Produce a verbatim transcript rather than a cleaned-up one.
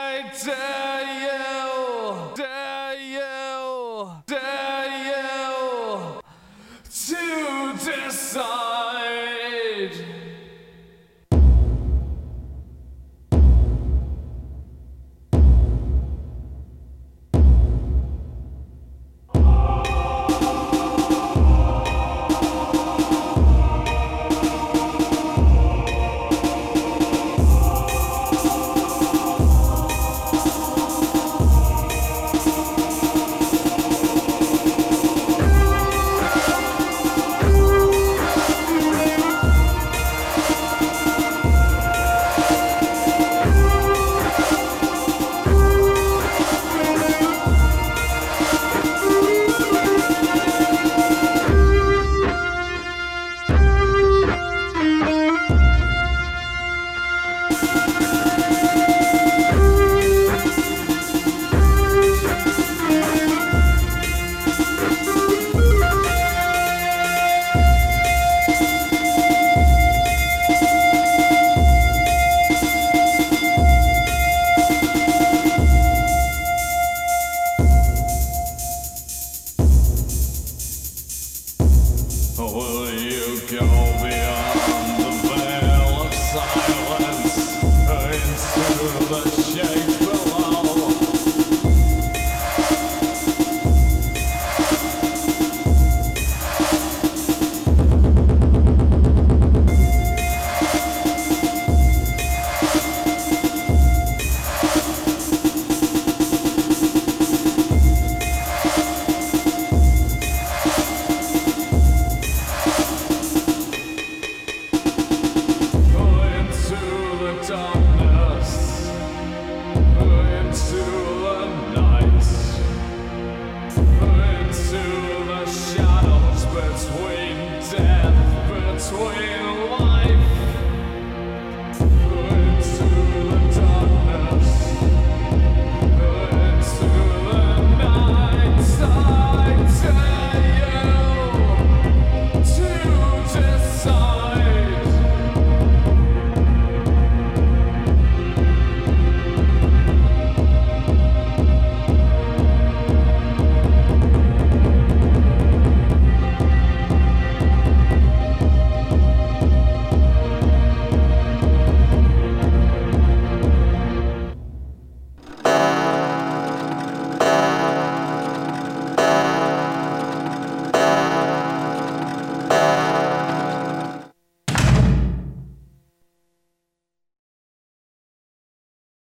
I dare you, dare you, dare you to decide. Will you go beyond the veil of silence into the shade below? Darkness, into the night, into the shadows between death, between